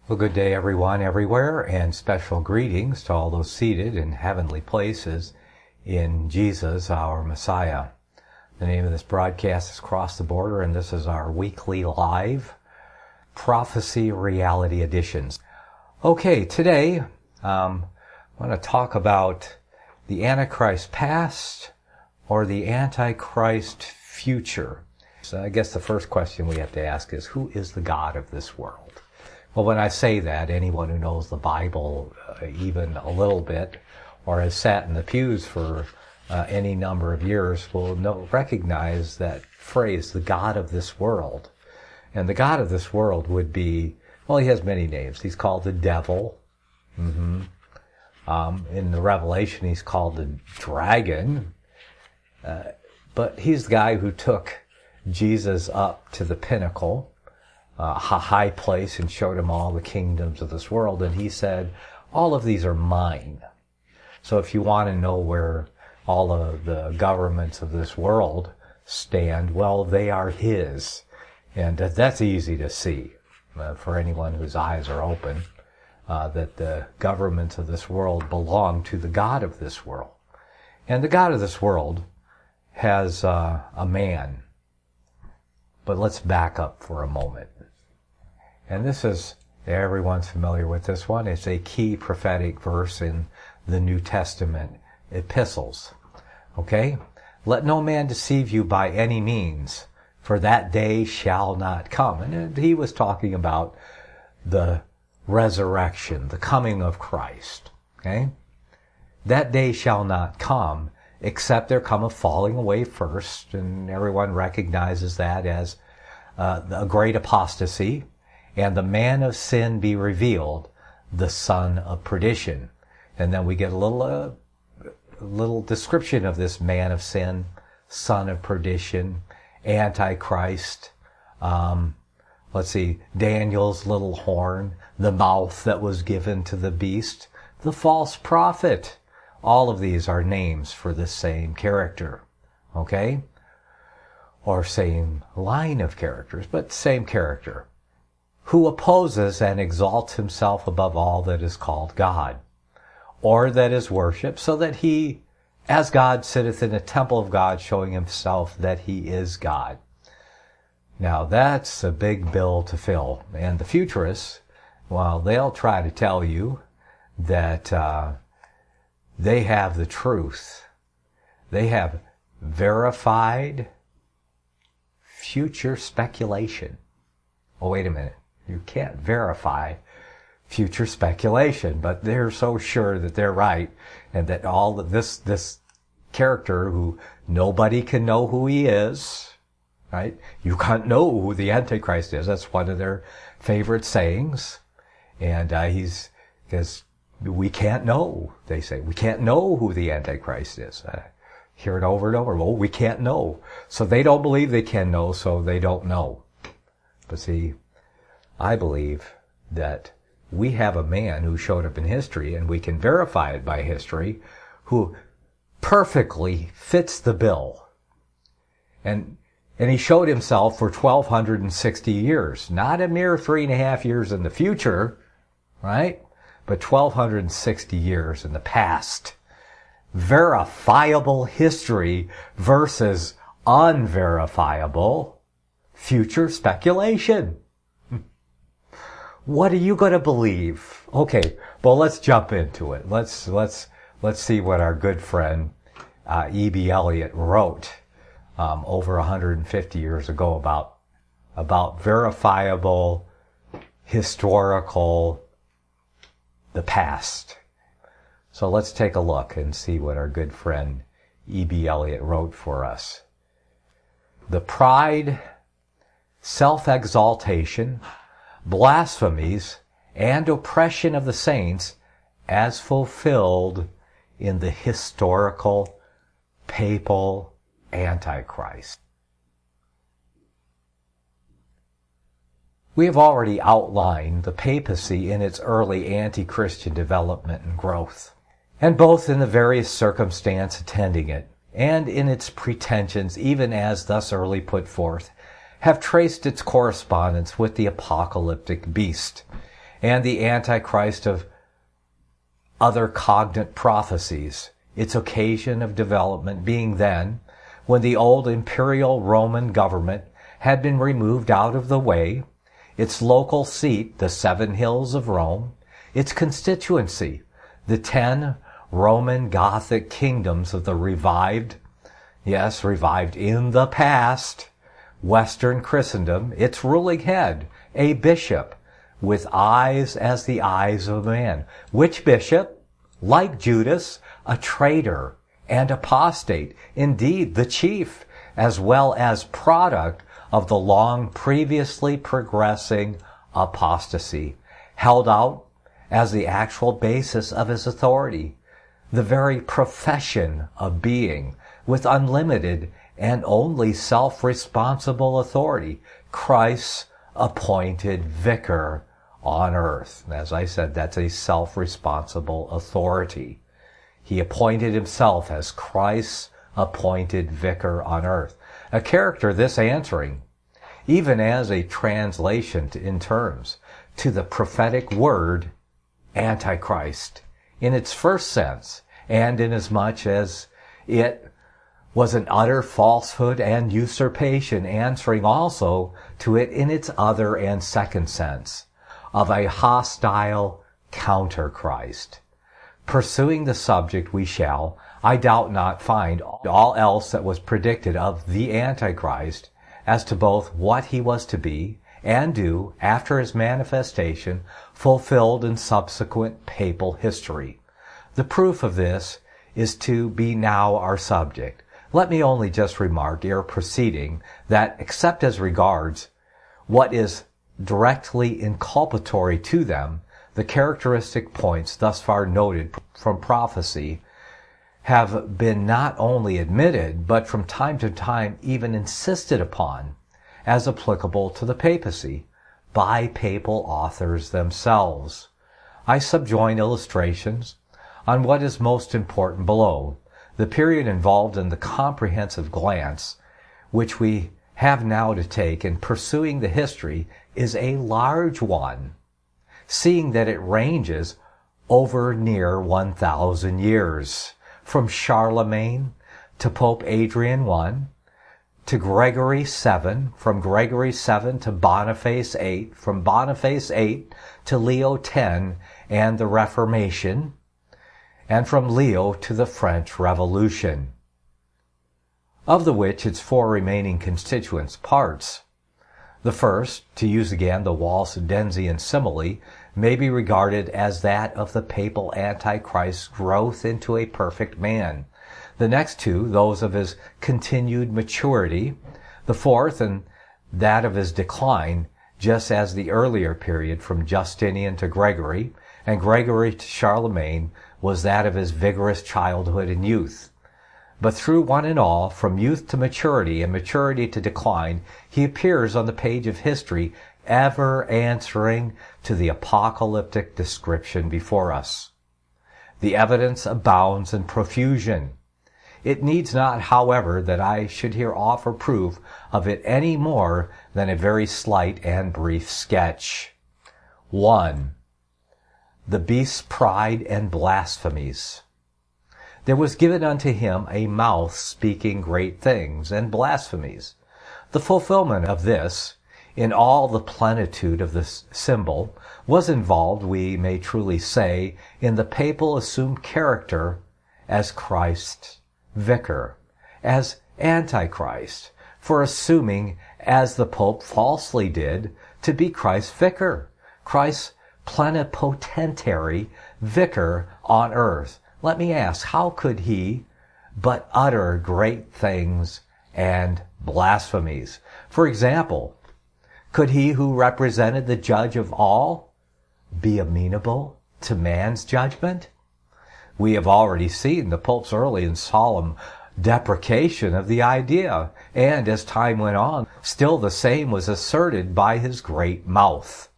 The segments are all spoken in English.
Well, good day, everyone, everywhere, and special greetings to all those seated in heavenly places in Jesus, our Messiah. The name of this broadcast is Cross the Border, and this is our weekly live Prophecy Reality Editions. Okay, today I want to talk about the Antichrist past or the Antichrist future. So I guess the first question we have to ask is, who is the God of this world? Well, when I say that, anyone who knows the Bible even a little bit or has sat in the pews for any number of years will recognize that phrase, the God of this world. And the God of this world would be, well, he has many names. He's called the devil. In the Revelation, he's called the dragon. But he's the guy who took Jesus up to the pinnacle, a high place, and showed him all the kingdoms of this world. And he said, all of these are mine. So if you want to know where all of the governments of this world stand, well, they are his. And that's easy to see for anyone whose eyes are open, that the governments of this world belong to the God of this world. And the God of this world has a man. But let's back up for a moment. And this is, everyone's familiar with this one. It's a key prophetic verse in the New Testament epistles. Okay? Let no man deceive you by any means, for that day shall not come. And he was talking about the resurrection, the coming of Christ. Okay? That day shall not come, except there come a falling away first, and everyone recognizes that as a great apostasy, and the man of sin be revealed, the son of perdition. And then we get a little description of this man of sin, son of perdition, Antichrist. Let's see, Daniel's little horn, the mouth that was given to the beast, the false prophet. All of these are names for the same character. Okay? Or same line of characters, but same character. Who opposes and exalts himself above all that is called God, or that is worshipped, so that he, as God, sitteth in the temple of God, showing himself that he is God. Now that's a big bill to fill. And the futurists, well, they'll try to tell you that they have the truth. They have verified future speculation. Oh, wait a minute. You can't verify future speculation, but they're so sure that they're right, and that all of this character who nobody can know who he is, right? You can't know who the Antichrist is. That's one of their favorite sayings. And because we can't know, they say. We can't know who the Antichrist is. Hear it over and over. Well, we can't know. So they don't believe they can know, so they don't know. But see, I believe that we have a man who showed up in history, and we can verify it by history, who perfectly fits the bill. And he showed himself for 1,260 years. Not a mere 3.5 years in the future, right? But 1,260 years in the past. Verifiable history versus unverifiable future speculation. What are you going to believe? Okay, well, let's jump into it. Let's see what our good friend E.B. Elliott wrote over 150 years ago about verifiable, historical, the past. So let's take a look and see what our good friend E.B. Elliott wrote for us. The pride, self-exaltation, blasphemies, and oppression of the saints as fulfilled in the historical papal Antichrist. We have already outlined the papacy in its early anti-Christian development and growth, and both in the various circumstance attending it, and in its pretensions, even as thus early put forth, have traced its correspondence with the apocalyptic beast, and the Antichrist of other cognate prophecies, its occasion of development being then when the old imperial Roman government had been removed out of the way, its local seat, the 7 hills of Rome, its constituency, the 10 Roman Gothic kingdoms of the revived in the past, Western Christendom, its ruling head, a bishop, with eyes as the eyes of a man. Which bishop? Like Judas, a traitor and apostate, indeed the chief, as well as product of the long previously progressing apostasy, held out as the actual basis of his authority, the very profession of being, with unlimited and only self-responsible authority, Christ's appointed vicar on earth. As I said, that's a self-responsible authority. He appointed himself as Christ's appointed vicar on earth. A character this answering, even as a translation in terms, to the prophetic word Antichrist, in its first sense, and inasmuch as it was an utter falsehood and usurpation, answering also to it in its other and second sense, of a hostile counter-Christ. Pursuing the subject we shall, I doubt not, find all else that was predicted of the Antichrist as to both what he was to be and do after his manifestation fulfilled in subsequent papal history. The proof of this is to be now our subject. Let me only just remark ere proceeding that, except as regards what is directly inculpatory to them, the characteristic points thus far noted from prophecy have been not only admitted, but from time to time even insisted upon as applicable to the papacy by papal authors themselves. I subjoin illustrations on what is most important below. The period involved in the comprehensive glance which we have now to take in pursuing the history is a large one, seeing that it ranges over near 1,000 years, from Charlemagne to Pope Adrian I, to Gregory VII, from Gregory VII to Boniface VIII, from Boniface VIII to Leo X and the Reformation, and from Leo to the French Revolution, of the which its 4 remaining constituent parts. The first, to use again the Waldensian simile, may be regarded as that of the papal Antichrist's growth into a perfect man. The next 2, those of his continued maturity. The fourth, and that of his decline, just as the earlier period from Justinian to Gregory, and Gregory to Charlemagne, was that of his vigorous childhood and youth. But through one and all, from youth to maturity and maturity to decline, he appears on the page of history, ever answering to the apocalyptic description before us. The evidence abounds in profusion. It needs not, however, that I should here offer proof of it any more than a very slight and brief sketch. 1. The beast's pride and blasphemies. There was given unto him a mouth speaking great things and blasphemies. The fulfillment of this, in all the plenitude of this symbol, was involved, we may truly say, in the papal assumed character as Christ's vicar, as Antichrist, for assuming, as the Pope falsely did, to be Christ's vicar, Christ's plenipotentiary vicar on earth. Let me ask, how could he but utter great things and blasphemies? For example, could he who represented the judge of all be amenable to man's judgment? We have already seen the Pope's early and solemn deprecation of the idea, and as time went on, still the same was asserted by his great mouth.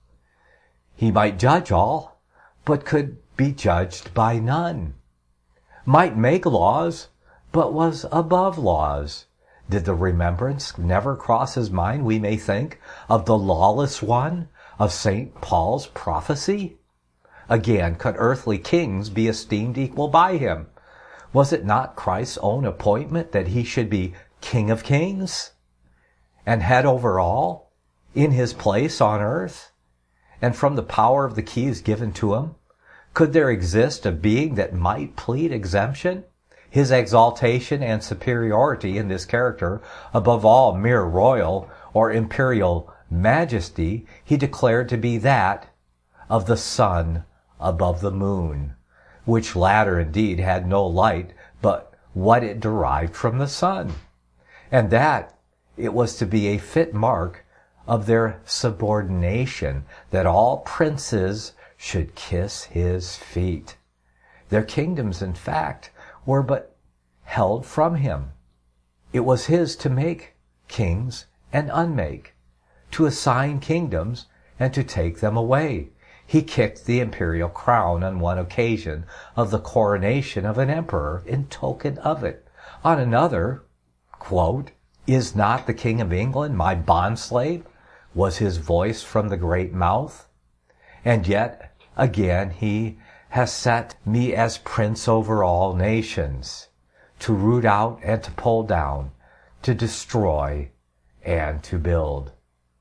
He might judge all, but could be judged by none. Might make laws, but was above laws. Did the remembrance never cross his mind, we may think, of the lawless one, of St. Paul's prophecy? Again, could earthly kings be esteemed equal by him? Was it not Christ's own appointment that he should be King of Kings and head over all in his place on earth? And from the power of the keys given to him, could there exist a being that might plead exemption? His exaltation and superiority in this character, above all mere royal or imperial majesty, he declared to be that of the sun above the moon, which latter indeed had no light but what it derived from the sun, and that it was to be a fit mark of their subordination that all princes should kiss his feet. Their kingdoms, in fact, were but held from him. It was his to make kings and unmake, to assign kingdoms and to take them away. He kicked the imperial crown on one occasion of the coronation of an emperor in token of it. On another, quote, "Is not the King of England my bondslave?" was his voice from the great mouth. And yet, again, he has set me as prince over all nations, to root out and to pull down, to destroy and to build.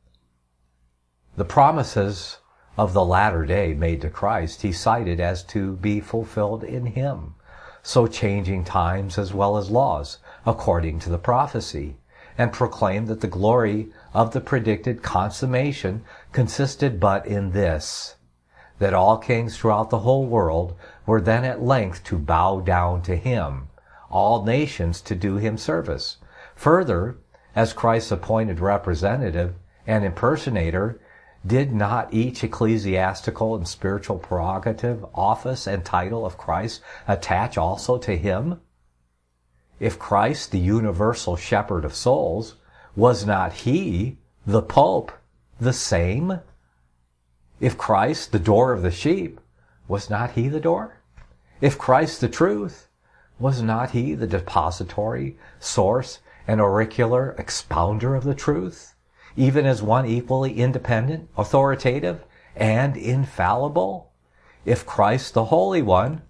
The promises of the latter day made to Christ he cited as to be fulfilled in him, so changing times as well as laws, according to the prophecy, and proclaimed that the glory of the predicted consummation consisted but in this, that all kings throughout the whole world were then at length to bow down to him, all nations to do him service. Further, as Christ's appointed representative and impersonator, did not each ecclesiastical and spiritual prerogative, office, and title of Christ attach also to him? If Christ, the universal shepherd of souls, was not he, the Pope, the same? If Christ, the door of the sheep, was not he the door? If Christ, the truth, was not he the depository, source, and auricular expounder of the truth, even as one equally independent, authoritative, and infallible? If Christ, the Holy One,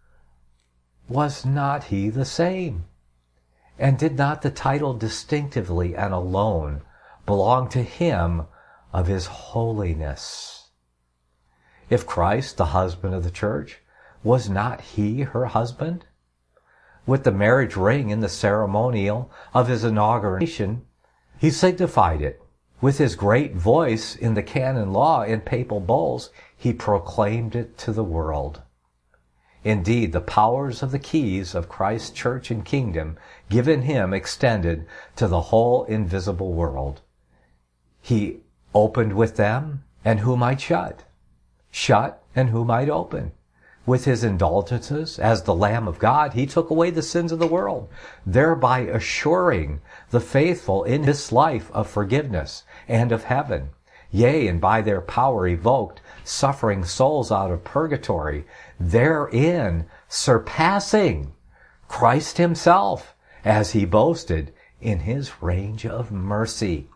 was not he the same? And did not the title distinctively and alone belong to him of his holiness? If Christ, the husband of the church, was not he her husband? With the marriage ring in the ceremonial of his inauguration, he signified it. With his great voice in the canon law and papal bulls, he proclaimed it to the world. Indeed, the powers of the keys of Christ's church and kingdom given him extended to the whole invisible world. He opened with them, and who might shut? Shut, and who might open? With his indulgences, as the Lamb of God, he took away the sins of the world, thereby assuring the faithful in this life of forgiveness and of heaven. Yea, and by their power evoked suffering souls out of purgatory, therein surpassing Christ himself, as he boasted in his range of mercy.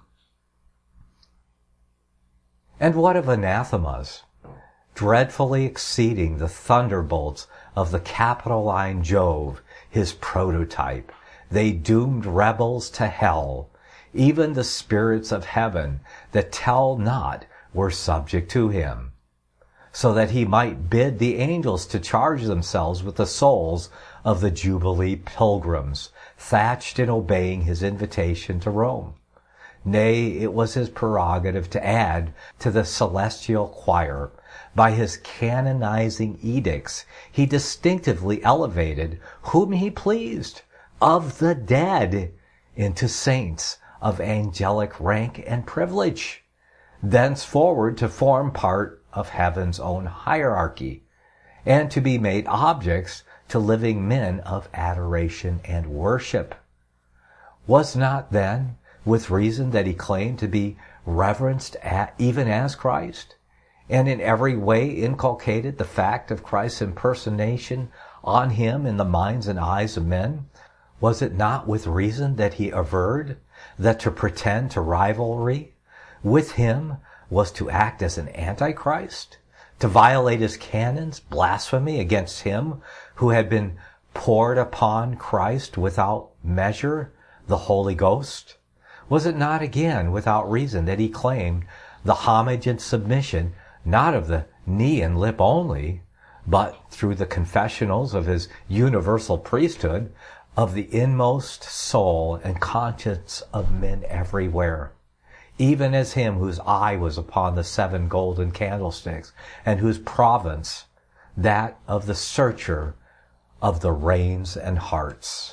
And what of anathemas? Dreadfully exceeding the thunderbolts of the Capitoline Jove, his prototype, they doomed rebels to hell. Even the spirits of heaven that tell not were subject to him, so that he might bid the angels to charge themselves with the souls of the Jubilee pilgrims, thatched in obeying his invitation to Rome. Nay, it was his prerogative to add to the celestial choir. By his canonizing edicts, he distinctively elevated whom he pleased of the dead into saints of angelic rank and privilege, thenceforward to form part of heaven's own hierarchy, and to be made objects to living men of adoration and worship. Was not then with reason that he claimed to be reverenced even as Christ, and in every way inculcated the fact of Christ's impersonation on him in the minds and eyes of men? Was it not with reason that he averred that to pretend to rivalry with him was to act as an antichrist, to violate his canons, blasphemy against him who had been poured upon Christ without measure, the Holy Ghost? Was it not again without reason that he claimed the homage and submission not of the knee and lip only, but through the confessionals of his universal priesthood, of the inmost soul and conscience of men everywhere, even as him whose eye was upon the 7 golden candlesticks, and whose province that of the searcher of the reins and hearts?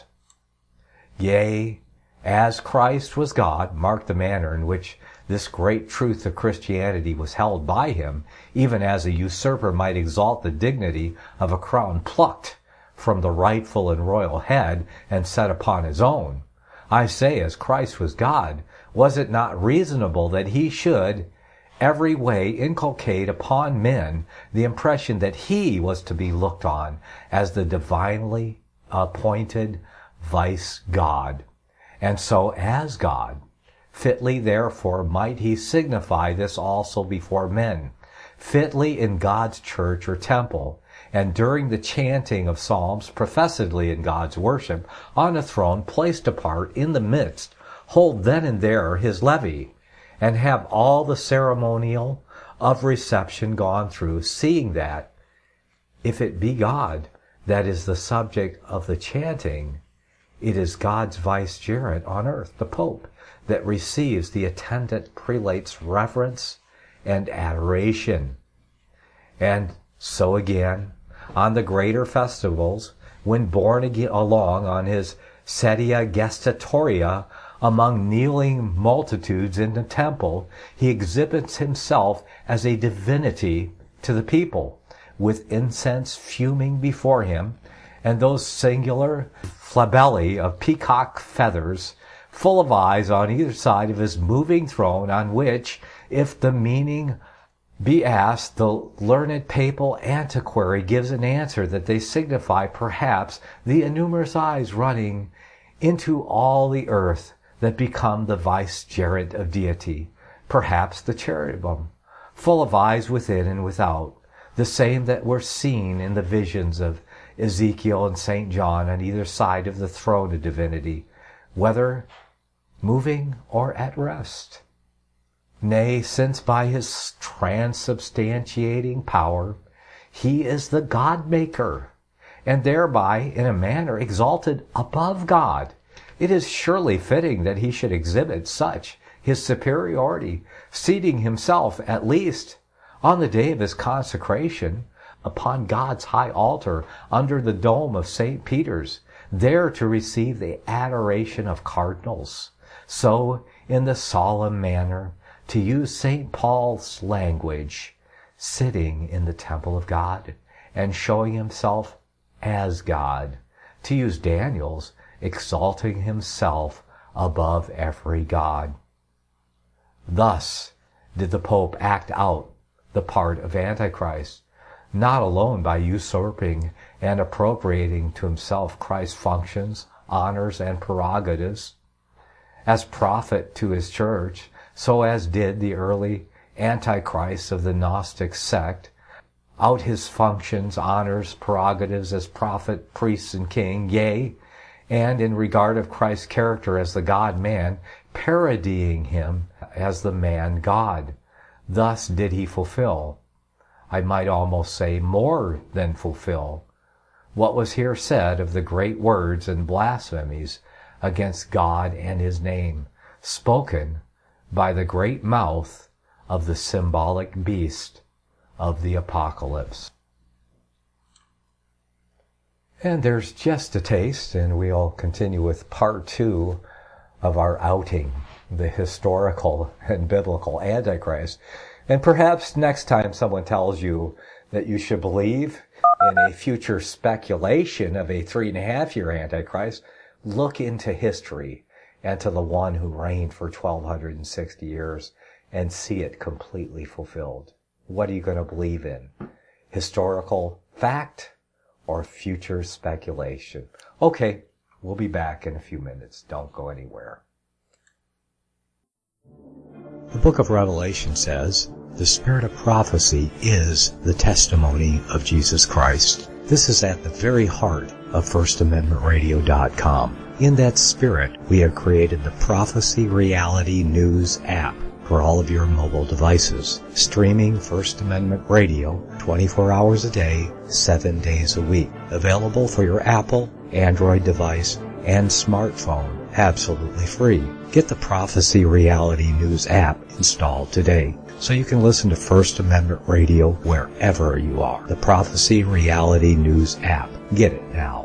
Yea, as Christ was God, mark the manner in which this great truth of Christianity was held by him, even as a usurper might exalt the dignity of a crown plucked from the rightful and royal head and set upon his own. I say, as Christ was God, was it not reasonable that he should every way inculcate upon men the impression that he was to be looked on as the divinely appointed vice God? And so, as God, fitly therefore might he signify this also before men, fitly in God's church or temple, and during the chanting of psalms, professedly in God's worship, on a throne placed apart in the midst, hold then and there his levee, and have all the ceremonial of reception gone through, seeing that, if it be God that is the subject of the chanting, it is God's vicegerent on earth, the Pope, that receives the attendant prelate's reverence and adoration. And so again, on the greater festivals, when borne along on his sedia gestatoria among kneeling multitudes in the temple, he exhibits himself as a divinity to the people, with incense fuming before him, and those singular flabelli of peacock feathers, full of eyes on either side of his moving throne, on which, if the meaning be asked, the learned papal antiquary gives an answer that they signify perhaps the innumerous eyes running into all the earth that become the vicegerent of deity, perhaps the cherubim, full of eyes within and without, the same that were seen in the visions of Ezekiel and St. John on either side of the throne of divinity, whether moving or at rest. Nay, since by his transubstantiating power he is the God-maker, and thereby in a manner exalted above God, it is surely fitting that he should exhibit such his superiority, seating himself, at least on the day of his consecration, upon God's high altar under the dome of St. Peter's, there to receive the adoration of cardinals. So, in the solemn manner, to use St. Paul's language, sitting in the temple of God and showing himself as God. To use Daniel's, exalting himself above every god. Thus did the Pope act out the part of Antichrist, not alone by usurping and appropriating to himself Christ's functions, honors, and prerogatives as prophet to his church, so as did the early Antichrist of the Gnostic sect, out his functions, honors, prerogatives as prophet, priest, and king, yea, and in regard of Christ's character as the God-man, parodying him as the man-God. Thus did he fulfill, I might almost say more than fulfill, what was here said of the great words and blasphemies against God and his name, spoken by the great mouth of the symbolic beast of the Apocalypse. And there's just a taste, and we'll continue with part 2 of our outing, the historical and biblical Antichrist. And perhaps next time someone tells you that you should believe in a future speculation of a 3.5-year Antichrist, look into history and to the one who reigned for 1260 years and see it completely fulfilled. What are you going to believe in? Historical fact or future speculation? Okay, we'll be back in a few minutes. Don't go anywhere. The book of Revelation says, "The spirit of prophecy is the testimony of Jesus Christ." This is at the very heart of FirstAmendmentRadio.com. In that spirit, we have created the Prophecy Reality News app for all of your mobile devices, streaming First Amendment Radio 24 hours a day, 7 days a week. Available for your Apple, Android device, and smartphone, absolutely free. Get the Prophecy Reality News app installed today so you can listen to First Amendment Radio wherever you are. The Prophecy Reality News app. Get it now.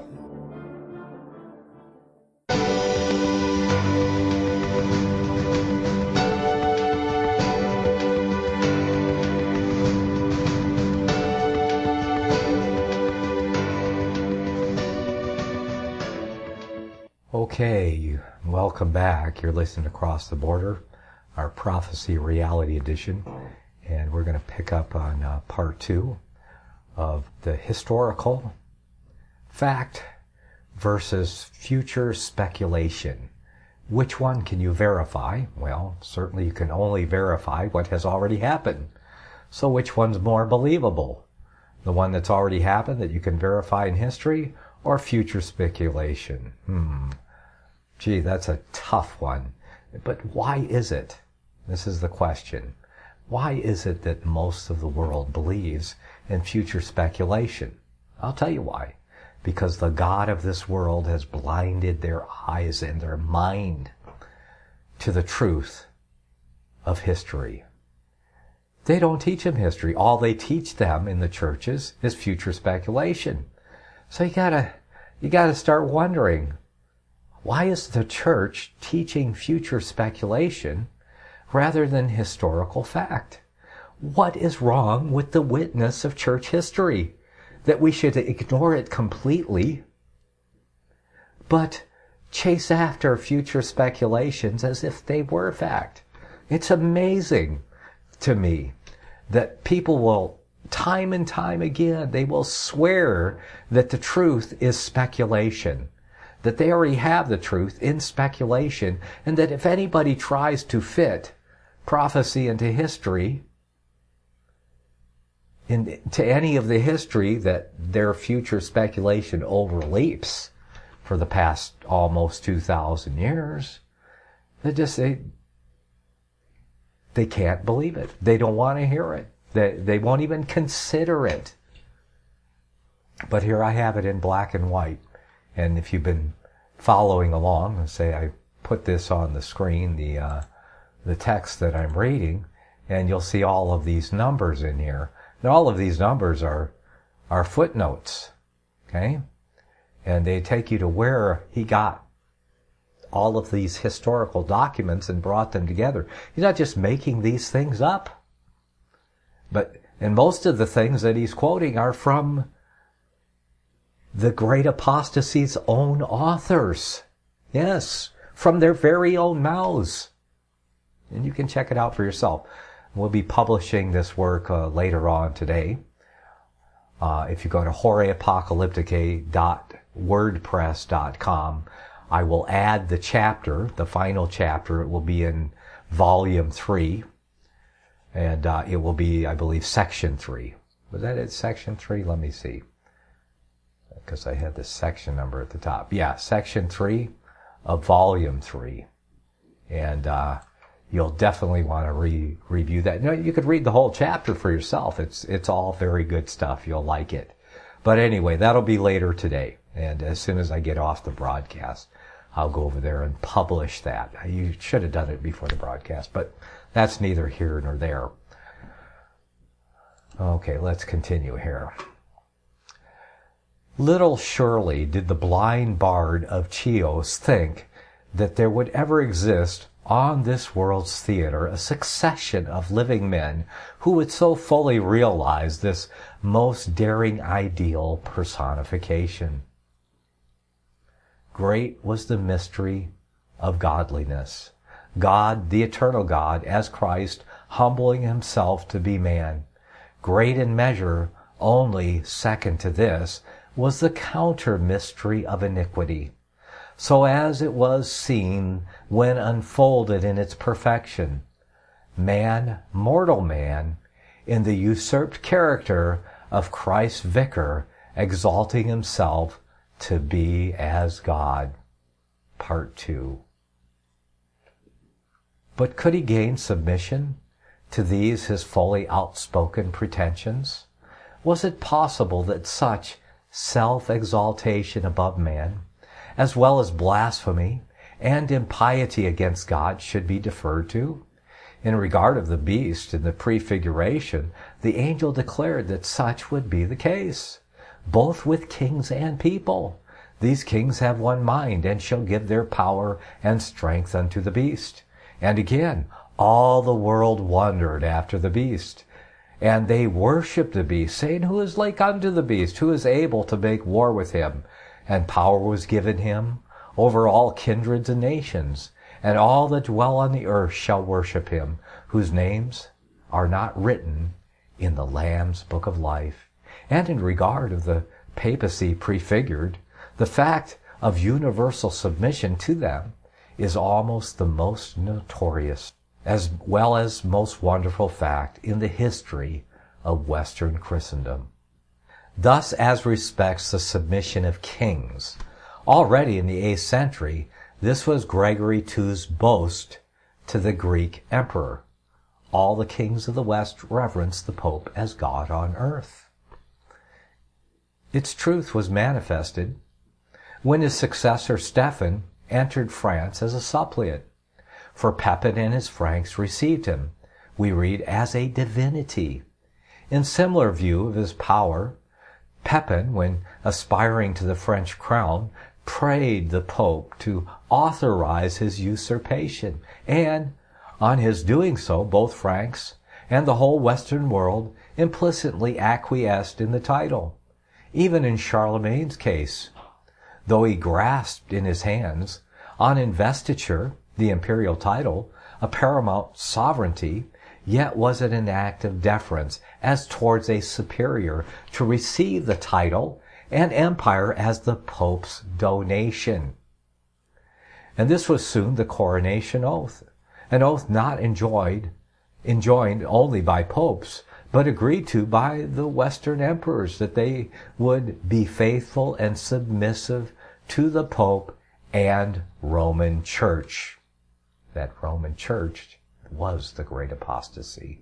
Okay, welcome back. You're listening to Across the Border, our Prophecy Reality Edition, and we're going to pick up on part 2 of the historical fact versus future speculation. Which one can you verify? Well, certainly you can only verify what has already happened. So which one's more believable? The one that's already happened that you can verify in history, or future speculation? Gee, that's a tough one. But why is it? This is the question. Why is it that most of the world believes in future speculation? I'll tell you why. Because the God of this world has blinded their eyes and their mind to the truth of history. They don't teach them history. All they teach them in the churches is future speculation. So you gotta start wondering, why is the church teaching future speculation rather than historical fact? What is wrong with the witness of church history that we should ignore it completely, but chase after future speculations as if they were fact? It's amazing to me that people will, time and time again, they will swear that the truth is speculation, that they already have the truth in speculation, and that if anybody tries to fit prophecy into history, into any of the history that their future speculation overleaps for the past almost 2,000 years, they can't believe it. They don't want to hear it. They won't even consider it. But here I have it in black and white. And if you've been following along, let's say I put this on the screen, the text that I'm reading, and you'll see all of these numbers in here. And all of these numbers are footnotes, okay? And they take you to where he got all of these historical documents and brought them together. He's not just making these things up. And most of the things that he's quoting are from the great apostasy's own authors. Yes, from their very own mouths. And you can check it out for yourself. We'll be publishing this work later on today. If you go to horeapocalypticae.wordpress.com, I will add the chapter, the final chapter. It will be in volume 3. And it will be, I believe, section 3. Was that it, section 3? Let me see. Because I had the section number at the top. Yeah, section 3 of volume 3. And you'll definitely want to review that. You could read the whole chapter for yourself. It's all very good stuff. You'll like it. But anyway, that'll be later today. And as soon as I get off the broadcast, I'll go over there and publish that. You should have done it before the broadcast, but that's neither here nor there. Okay, let's continue here. Little surely did the blind bard of Chios think that there would ever exist on this world's theater a succession of living men who would so fully realize this most daring ideal personification. Great was the mystery of godliness. God, the eternal God, as Christ, humbling himself to be man. Great in measure, only second to this, was the counter mystery of iniquity. So as it was seen when unfolded in its perfection, man, mortal man, in the usurped character of Christ's vicar, exalting himself to be as God. Part 2. But could he gain submission to these his fully outspoken pretensions? Was it possible that such self-exaltation above man, as well as blasphemy and impiety against God, should be deferred to? In regard of the beast in the prefiguration, the angel declared that such would be the case, both with kings and people. These kings have one mind, and shall give their power and strength unto the beast. And again, all the world wondered after the beast, and they worshipped the beast, saying, Who is like unto the beast? Who is able to make war with him? And power was given him over all kindreds and nations, and all that dwell on the earth shall worship him, whose names are not written in the Lamb's book of life. And in regard of the papacy prefigured, the fact of universal submission to them is almost the most notorious, as well as most wonderful fact in the history of Western Christendom. Thus, as respects the submission of kings, already in the 8th century, this was Gregory II's boast to the Greek emperor. All the kings of the West reverenced the Pope as God on earth. Its truth was manifested when his successor Stephen entered France as a suppliant, for Pepin and his Franks received him, we read, as a divinity. In similar view of his power, Pepin, when aspiring to the French crown, prayed the Pope to authorize his usurpation, and on his doing so, both Franks and the whole Western world implicitly acquiesced in the title. Even in Charlemagne's case, though he grasped in his hands, on investiture, the imperial title, a paramount sovereignty, yet was it an act of deference as towards a superior to receive the title and empire as the Pope's donation. And this was soon the coronation oath, an oath not enjoined only by popes, but agreed to by the Western emperors, that they would be faithful and submissive to the Pope and Roman Church. That Roman Church was the great apostasy.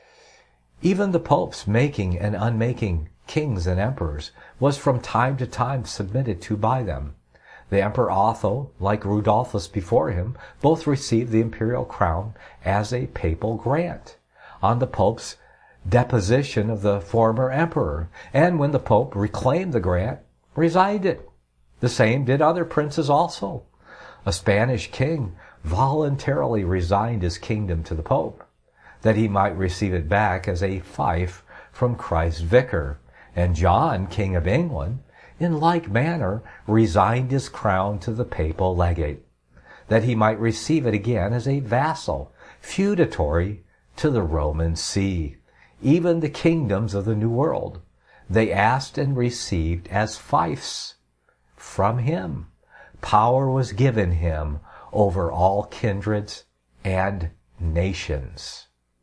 Even the popes making and unmaking kings and emperors was from time to time submitted to by them. The Emperor Otho, like Rudolphus before him, both received the imperial crown as a papal grant on the Pope's deposition of the former emperor, and when the Pope reclaimed the grant, resigned it. The same did other princes also. A Spanish king voluntarily resigned his kingdom to the Pope, that he might receive it back as a fief from Christ's vicar. And John, King of England, in like manner resigned his crown to the papal legate, that he might receive it again as a vassal, feudatory to the Roman see. Even the kingdoms of the New World they asked and received as fiefs from him. Power was given him over all kindreds and nations.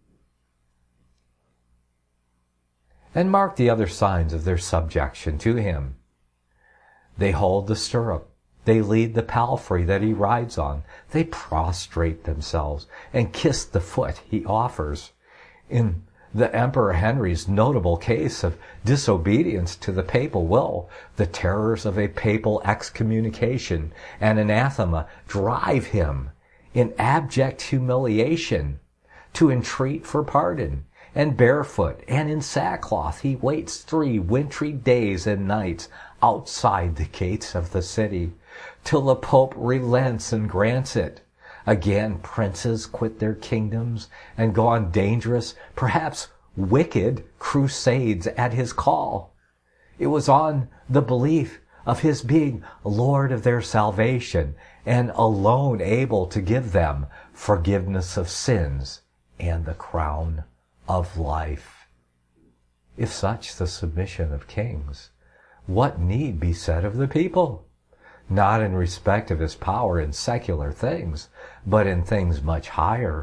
And mark the other signs of their subjection to him. They hold the stirrup. They lead the palfrey that he rides on. They prostrate themselves and kiss the foot he offers. In the Emperor Henry's notable case of disobedience to the papal will, the terrors of a papal excommunication and anathema drive him in abject humiliation to entreat for pardon, and barefoot and in sackcloth he waits 3 wintry days and nights outside the gates of the city, till the Pope relents and grants it. Again, princes quit their kingdoms and go on dangerous, perhaps wicked, crusades at his call. It was on the belief of his being Lord of their salvation and alone able to give them forgiveness of sins and the crown of life. If such the submission of kings, what need be said of the people? Not in respect of his power in secular things, but in things much higher,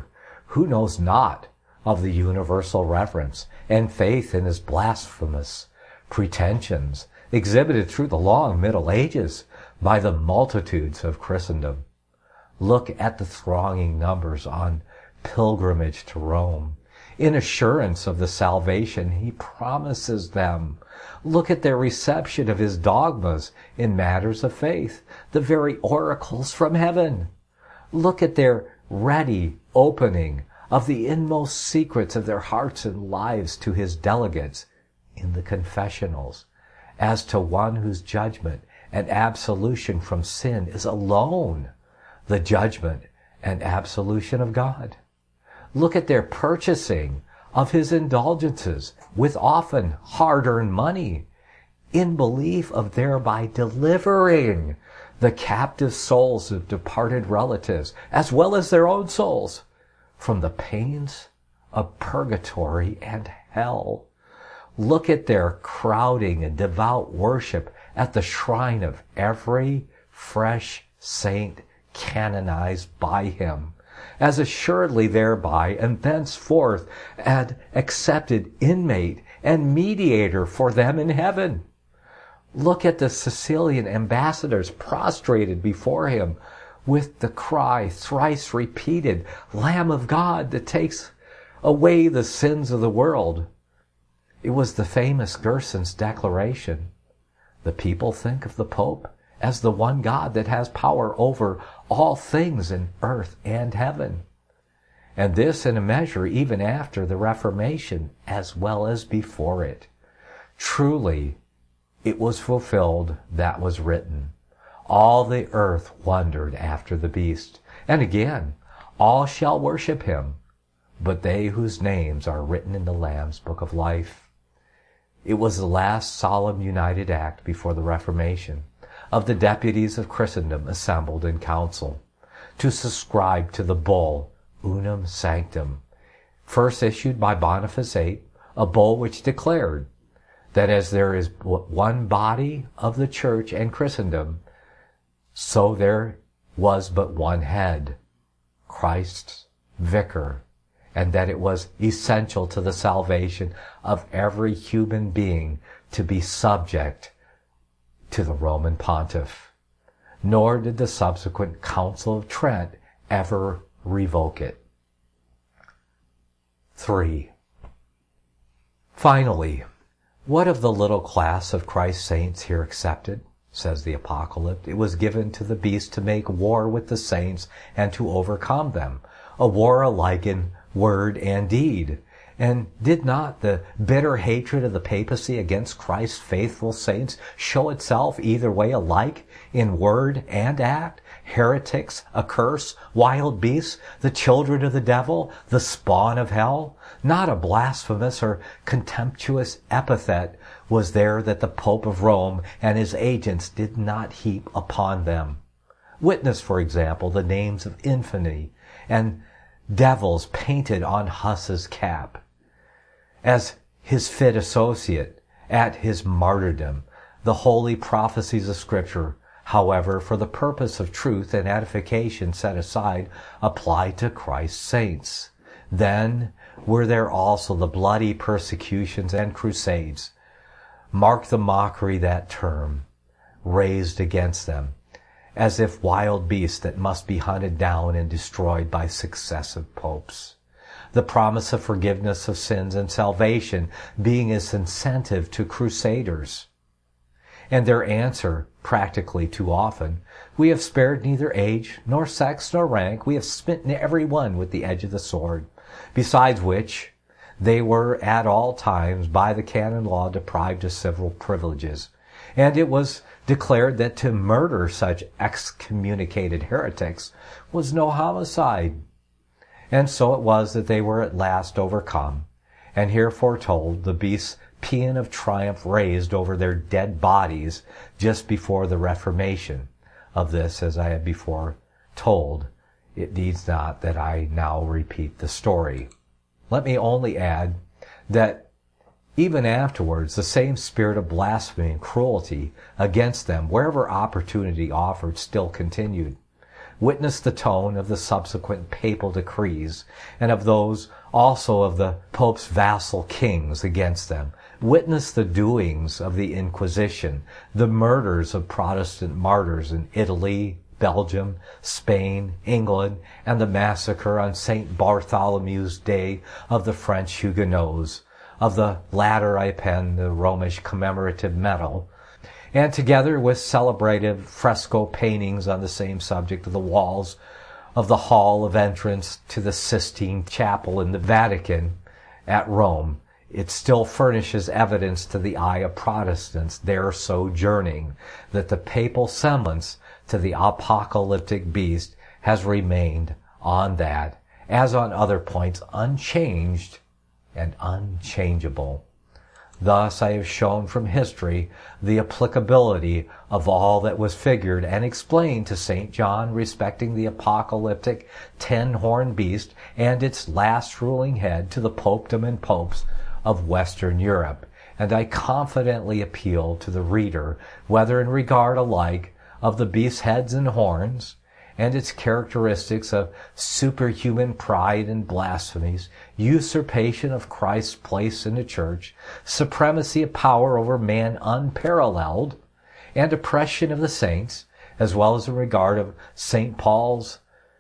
Who knows not of the universal reverence and faith in his blasphemous pretensions exhibited through the long Middle Ages by the multitudes of Christendom? Look at the thronging numbers on pilgrimage to Rome, in assurance of the salvation he promises them. Look at their reception of his dogmas in matters of faith, the very oracles from heaven. Look at their ready opening of the inmost secrets of their hearts and lives to his delegates in the confessionals, as to one whose judgment and absolution from sin is alone the judgment and absolution of God. Look at their purchasing of his indulgences with often hard-earned money, in belief of thereby delivering the captive souls of departed relatives, as well as their own souls, from the pains of purgatory and hell. Look at their crowding and devout worship at the shrine of every fresh saint canonized by him, as assuredly thereby and thenceforth an accepted inmate and mediator for them in heaven. Look at the Sicilian ambassadors prostrated before him with the cry thrice repeated, Lamb of God that takes away the sins of the world. It was the famous Gerson's declaration. The people think of the Pope as the one God that has power over all things in earth and heaven. And this in a measure even after the Reformation as well as before it. Truly, it was fulfilled that was written. All the earth wondered after the beast. And again, all shall worship him, but they whose names are written in the Lamb's book of life. It was the last solemn united act before the Reformation of the deputies of Christendom assembled in council to subscribe to the bull Unum Sanctum, first issued by Boniface VIII, a bull which declared that as there is one body of the Church and Christendom, so there was but one head, Christ's vicar, and that it was essential to the salvation of every human being to be subject to the Roman pontiff. Nor did the subsequent Council of Trent ever revoke it. 3. Finally, what of the little class of Christ's saints here accepted? Says the Apocalypse. It was given to the beast to make war with the saints and to overcome them, a war alike in word and deed. And did not the bitter hatred of the papacy against Christ's faithful saints show itself either way alike in word and act? Heretics, accursed, wild beasts, the children of the devil, the spawn of hell? Not a blasphemous or contemptuous epithet was there that the Pope of Rome and his agents did not heap upon them. Witness, for example, the names of infamy and devils painted on Huss's cap. As his fit associate at his martyrdom, the holy prophecies of Scripture, however, for the purpose of truth and edification set aside, apply to Christ's saints. Then were there also the bloody persecutions and crusades. Mark the mockery that term raised against them, as if wild beasts that must be hunted down and destroyed by successive popes. The promise of forgiveness of sins and salvation being its incentive to crusaders. And their answer, practically too often, we have spared neither age, nor sex, nor rank. We have smitten every one with the edge of the sword. Besides which, they were at all times by the canon law deprived of civil privileges. And it was declared that to murder such excommunicated heretics was no homicide. And so it was that they were at last overcome, and here foretold the beast's paean of triumph raised over their dead bodies just before the Reformation. Of this, as I had before told, it needs not that I now repeat the story. Let me only add that even afterwards, the same spirit of blasphemy and cruelty against them, wherever opportunity offered, still continued. Witness the tone of the subsequent papal decrees and of those also of the Pope's vassal kings against them. Witness the doings of the Inquisition, the murders of Protestant martyrs in Italy, Belgium, Spain, England, and the massacre on St. Bartholomew's Day of the French Huguenots. Of the latter I pen the Romish commemorative medal, and together with celebrated fresco paintings on the same subject of the walls of the hall of entrance to the Sistine Chapel in the Vatican at Rome, it still furnishes evidence to the eye of Protestants there sojourning that the papal semblance to the apocalyptic beast has remained on that, as on other points, unchanged and unchangeable. Thus I have shown from history the applicability of all that was figured and explained to St. John respecting the apocalyptic 10-horned beast and its last ruling head to the popedom and popes of Western Europe. And I confidently appeal to the reader, whether in regard alike of the beast's heads and horns, and its characteristics of superhuman pride and blasphemies, usurpation of Christ's place in the church, supremacy of power over man unparalleled, and oppression of the saints, as well as in regard of St. Paul's,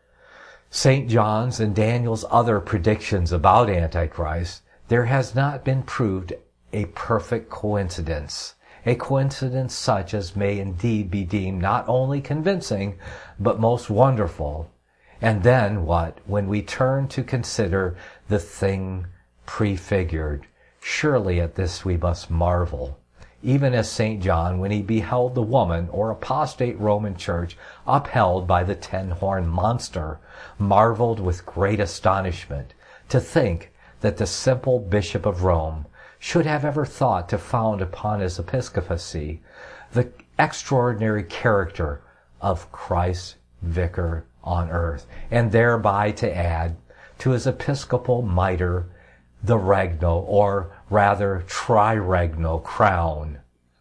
St. John's, and Daniel's other predictions about Antichrist, there has not been proved a perfect coincidence. A coincidence such as may indeed be deemed not only convincing, but most wonderful. And then what, when we turn to consider the thing prefigured? Surely at this we must marvel, even as St. John, when he beheld the woman or apostate Roman church upheld by the 10-horned monster, marveled with great astonishment to think that the simple Bishop of Rome should have ever thought to found upon his episcopacy the extraordinary character of Christ's vicar on earth, and thereby to add to his episcopal mitre the regno, or rather triregno crown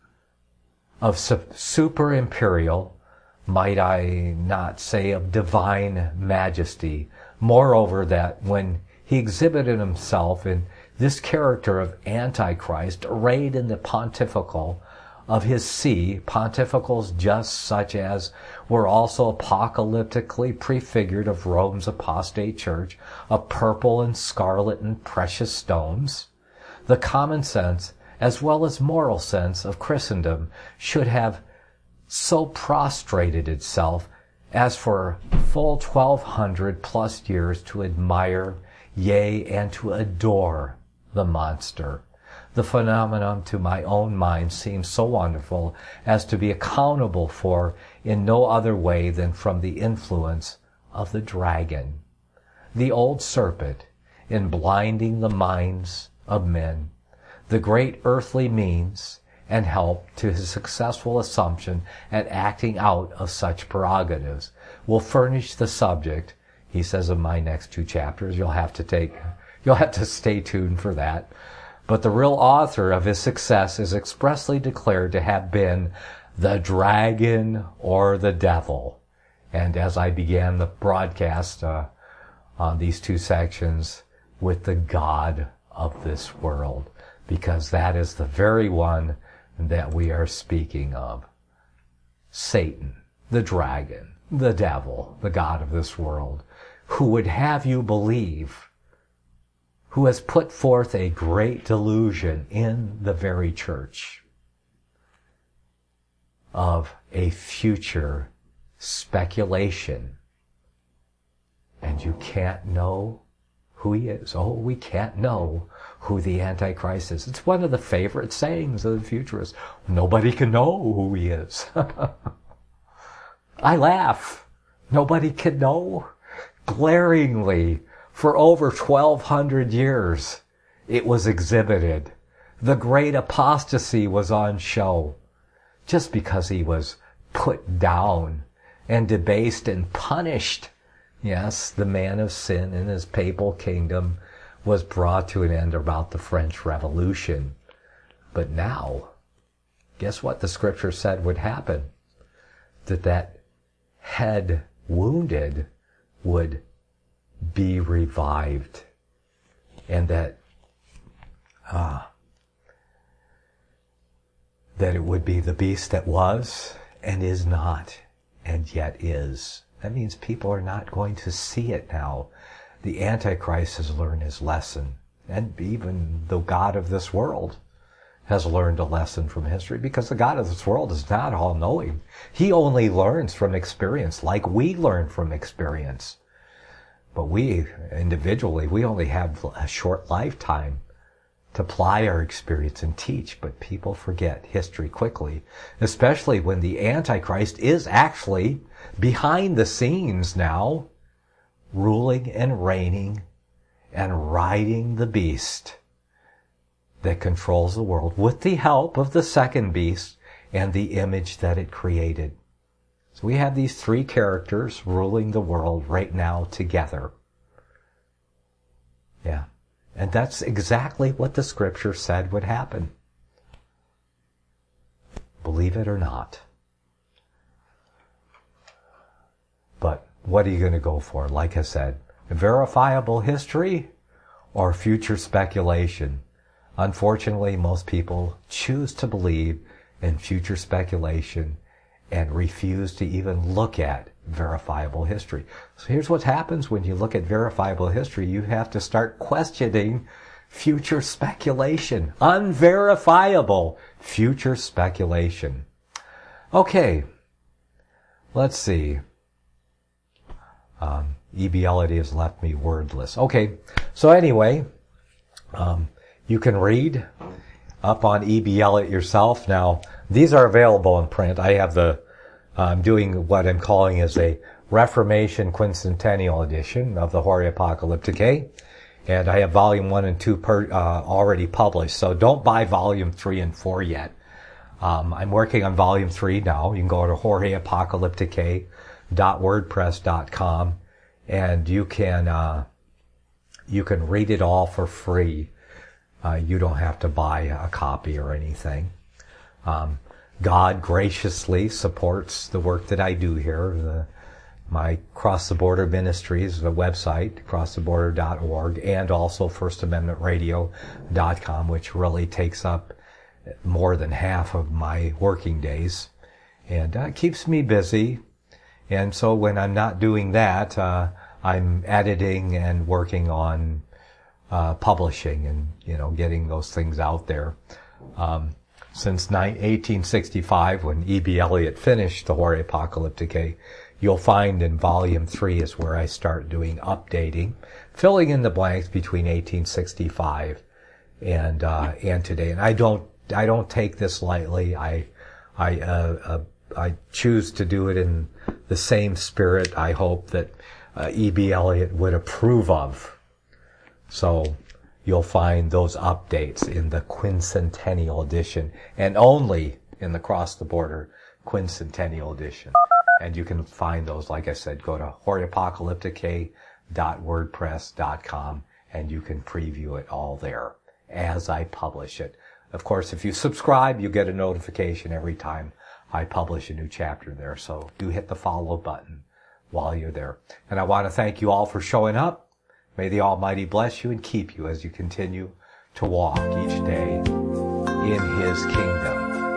of super-imperial, might I not say of divine majesty. Moreover, that when he exhibited himself in this character of Antichrist, arrayed in the pontifical of his see, pontificals just such as were also apocalyptically prefigured of Rome's apostate church, of purple and scarlet and precious stones, the common sense as well as moral sense of Christendom should have so prostrated itself as for full 1200 plus years to admire, yea, and to adore the monster. The phenomenon to my own mind seems so wonderful as to be accountable for in no other way than from the influence of the dragon, the old serpent, in blinding the minds of men. The great earthly means and help to his successful assumption and acting out of such prerogatives will furnish the subject, he says, of my next 2 chapters. You'll have to stay tuned for that. But the real author of his success is expressly declared to have been the dragon or the devil. And as I began the broadcast on these 2 sections, with the God of this world, because that is the very one that we are speaking of. Satan, the dragon, the devil, the God of this world, who would have you believe, who has put forth a great delusion in the very church of a future speculation. And you can't know who he is. Oh, we can't know who the Antichrist is. It's one of the favorite sayings of the futurists. Nobody can know who he is. I laugh. Nobody can know. Glaringly, for over 1200 years, it was exhibited. The great apostasy was on show. Just because he was put down and debased and punished. Yes, the man of sin in his papal kingdom was brought to an end about the French Revolution. But now, guess what the scripture said would happen? That head wounded would be revived, and that it would be the beast that was and is not and yet is. That means people are not going to see it now. The Antichrist has learned his lesson, and even the God of this world has learned a lesson from history, because the God of this world is not all-knowing. He only learns from experience, like we learn from experience. But we, individually, we only have a short lifetime to apply our experience and teach, but people forget history quickly, especially when the Antichrist is actually behind the scenes now, ruling and reigning and riding the beast that controls the world with the help of the second beast and the image that it created. So we have these three characters ruling the world right now together. Yeah. And that's exactly what the scripture said would happen. Believe it or not. But what are you going to go for? Like I said, verifiable history or future speculation? Unfortunately, most people choose to believe in future speculation and refuse to even look at verifiable history. So here's what happens when you look at verifiable history. You have to start questioning future speculation. Unverifiable future speculation. Okay, let's see. E.B. Elliott has left me wordless. Okay, so anyway, you can read up on E.B. Elliott yourself. Now, these are available in print. I have I'm doing what I'm calling as a Reformation Quincentennial edition of the Horia Apocalypticae. And I have volume 1 and 2 already published. So don't buy volume 3 and 4 yet. I'm working on volume 3 now. You can go to horiapocalypticae.wordpress.com and you can read it all for free. You don't have to buy a copy or anything. God graciously supports the work that I do here. My Cross the Border Ministries, the website, crosstheborder.org, and also firstamendmentradio.com, which really takes up more than half of my working days. And keeps me busy. And so when I'm not doing that, I'm editing and working on publishing and, getting those things out there. Since 1865, when E.B. Elliott finished the Horia Apocalypticae, you'll find in volume 3 is where I start doing updating, filling in the blanks between 1865 and today. And I don't take this lightly. I choose to do it in the same spirit I hope that E.B. Elliott would approve of. So you'll find those updates in the Quincentennial edition, and only in the Cross the Border Quincentennial edition. And you can find those, like I said, go to horiapocalypticae.wordpress.com and you can preview it all there as I publish it. Of course, if you subscribe, you get a notification every time I publish a new chapter there. So do hit the follow button while you're there. And I want to thank you all for showing up. May the Almighty bless you and keep you as you continue to walk each day in His kingdom.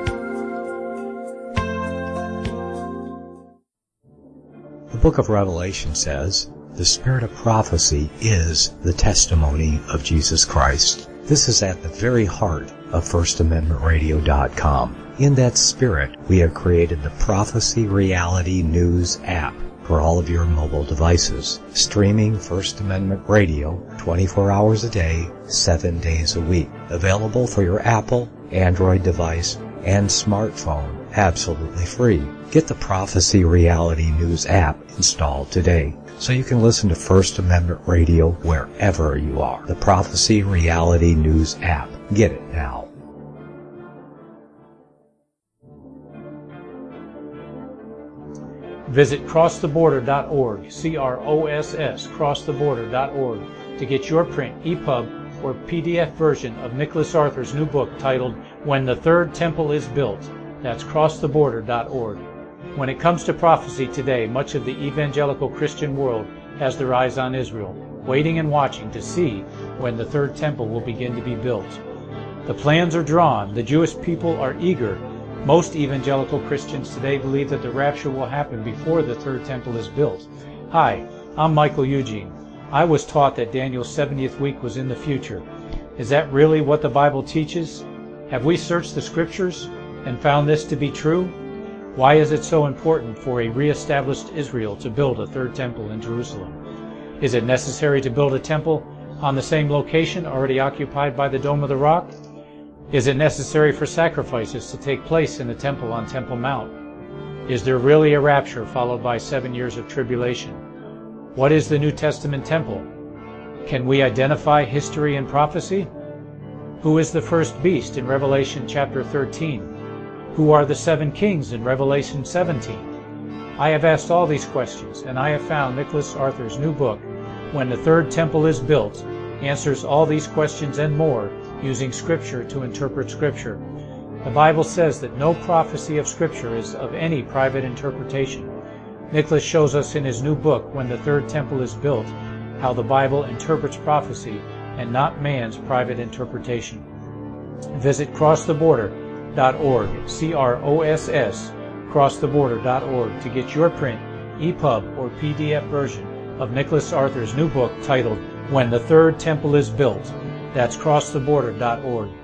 The book of Revelation says, the spirit of prophecy is the testimony of Jesus Christ. This is at the very heart of FirstAmendmentRadio.com. In that spirit, we have created the Prophecy Reality News app for all of your mobile devices, streaming First Amendment Radio 24 hours a day, 7 days a week. Available for your Apple, Android device, and smartphone, absolutely free. Get the Prophecy Reality News app installed today, so you can listen to First Amendment Radio wherever you are. The Prophecy Reality News app. Get it now. Visit crosstheborder.org, CROSS, crosstheborder.org, to get your print, EPUB, or PDF version of Nicholas Arthur's new book titled When the Third Temple is Built. That's crosstheborder.org. When it comes to prophecy today, much of the evangelical Christian world has their eyes on Israel, waiting and watching to see when the third temple will begin to be built. The plans are drawn. The Jewish people are eager. Most evangelical Christians today believe that the rapture will happen before the third temple is built. Hi, I'm Michael Eugene. I was taught that Daniel's 70th week was in the future. Is that really what the Bible teaches? Have we searched the Scriptures and found this to be true? Why is it so important for a re-established Israel to build a third temple in Jerusalem? Is it necessary to build a temple on the same location already occupied by the Dome of the Rock? Is it necessary for sacrifices to take place in the temple on Temple Mount? Is there really a rapture followed by 7 years of tribulation? What is the New Testament temple? Can we identify history and prophecy? Who is the first beast in Revelation chapter 13? Who are the 7 kings in Revelation 17? I have asked all these questions, and I have found Nicholas Arthur's new book, When the Third Temple is Built, answers all these questions and more using Scripture to interpret Scripture. The Bible says that no prophecy of Scripture is of any private interpretation. Nicholas shows us in his new book, When the Third Temple is Built, how the Bible interprets prophecy and not man's private interpretation. Visit crosstheborder.org, C-R-O-S-S, crosstheborder.org to get your print, EPUB, or PDF version of Nicholas Arthur's new book titled When the Third Temple is Built. That's crosstheborder.org.